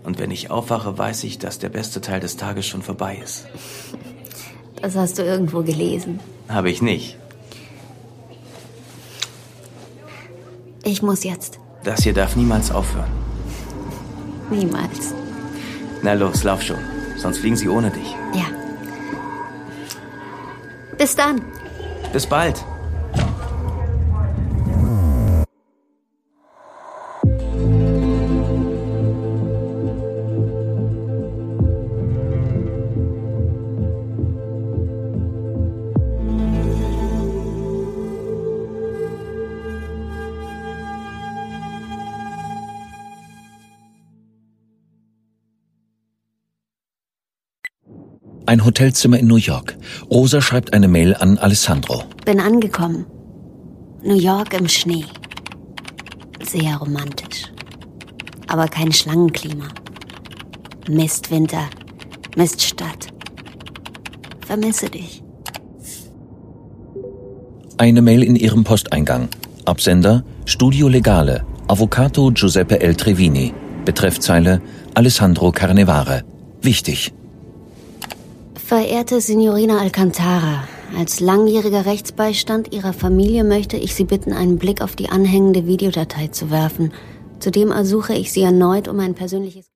Und wenn ich aufwache, weiß ich, dass der beste Teil des Tages schon vorbei ist. Das hast du irgendwo gelesen. Habe ich nicht. Ich muss jetzt. Das hier darf niemals aufhören. Niemals. Na los, lauf schon. Sonst fliegen sie ohne dich. Ja. Bis dann. Bis bald. Ein Hotelzimmer in New York. Rosa schreibt eine Mail an Alessandro. Bin angekommen. New York im Schnee. Sehr romantisch. Aber kein Schlangenklima. Mistwinter, Miststadt. Vermisse dich. Eine Mail in ihrem Posteingang. Absender Studio Legale, Avvocato Giuseppe L. Trevini. Betreffzeile Alessandro Carnevare. Wichtig. Verehrte Signorina Alcantara, als langjähriger Rechtsbeistand Ihrer Familie möchte ich Sie bitten, einen Blick auf die anhängende Videodatei zu werfen. Zudem ersuche ich Sie erneut um ein persönliches